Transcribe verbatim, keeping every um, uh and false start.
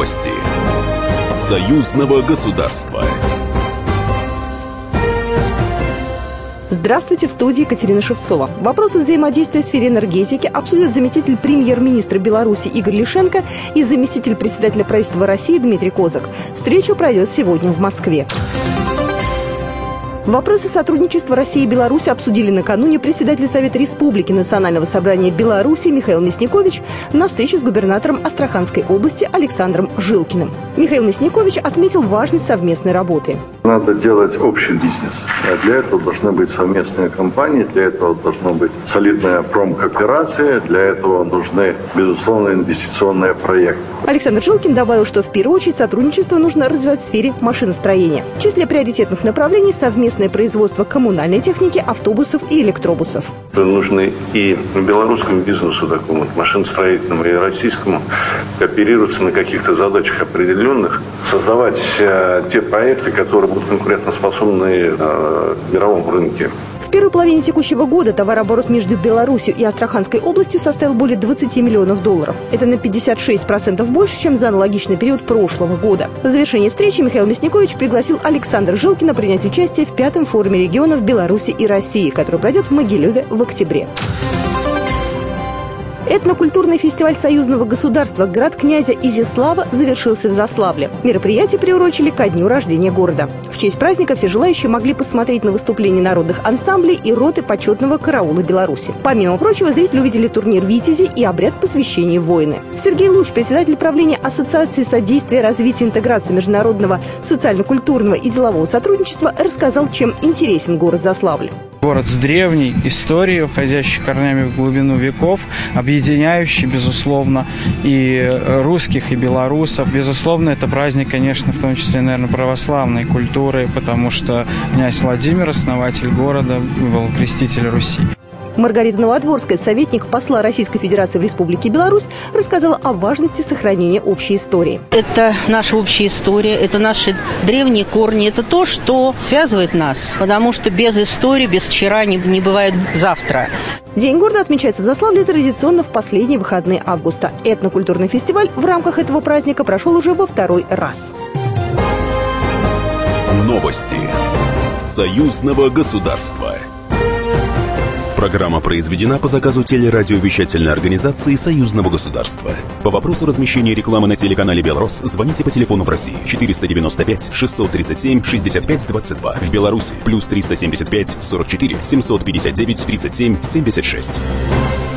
Новости союзного государства. Здравствуйте, в студии Екатерина Шевцова. Вопросы взаимодействия в сфере энергетики обсудят заместитель премьер-министра Беларуси Игорь Лишенко и заместитель председателя правительства России Дмитрий Козак. Встреча пройдет сегодня в Москве. Вопросы сотрудничества России и Беларуси обсудили накануне председатель Совета Республики Национального собрания Беларуси Михаил Мясникович на встрече с губернатором Астраханской области Александром Жилкиным. Михаил Мясникович отметил важность совместной работы. Надо делать общий бизнес. Для этого должны быть совместные компании, для этого должна быть солидная промкооперация, для этого нужны, безусловно, инвестиционные проекты. Александр Жилкин добавил, что в первую очередь сотрудничество нужно развивать в сфере машиностроения. В числе приоритетных направлений совместное производство коммунальной техники, автобусов и электробусов. Нужны и белорусскому бизнесу, такому машиностроительному, и российскому, кооперироваться на каких-то задачах определенных, создавать э, те проекты, которые будут конкурентоспособны э, в мировом рынке. В первой половине текущего года товарооборот между Беларусью и Астраханской областью составил более двадцати миллионов долларов. Это на пятьдесят шесть процентов больше, чем за аналогичный период прошлого года. В завершении встречи Михаил Мясникович пригласил Александра Жилкина принять участие в пятом форуме регионов Беларуси и России, который пройдет в Могилеве в октябре. Этнокультурный фестиваль союзного государства «Град князя Изяслава» завершился в Заславле. Мероприятие приурочили ко дню рождения города. В честь праздника все желающие могли посмотреть на выступления народных ансамблей и роты почетного караула Беларуси. Помимо прочего, зрители увидели турнир «Витязи» и обряд посвящения воины. Сергей Луч, председатель правления Ассоциации содействия развитию и интеграции международного социально-культурного и делового сотрудничества, рассказал, чем интересен город Заславль. Город с древней историей, уходящей корнями в глубину веков, объединяющий, безусловно, и русских, и белорусов. Безусловно, это праздник, конечно, в том числе, наверное, православной культуры, потому что князь Владимир, основатель города, был креститель Руси. Маргарита Новодворская, советник посла Российской Федерации в Республике Беларусь, рассказала о важности сохранения общей истории. Это наша общая история, это наши древние корни, это то, что связывает нас, потому что без истории, без вчера не, не бывает завтра. День города отмечается в Заславле традиционно в последние выходные августа. Этнокультурный фестиваль в рамках этого праздника прошел уже во второй раз. Новости союзного государства. Программа произведена по заказу телерадиовещательной организации Союзного государства. По вопросу размещения рекламы на телеканале «Белрос» звоните по телефону в России четыреста девяносто пять шестьсот тридцать семь шестьдесят пять двадцать два. В Беларуси плюс триста семьдесят пять сорок четыре семьсот пятьдесят девять тридцать семь семьдесят шесть.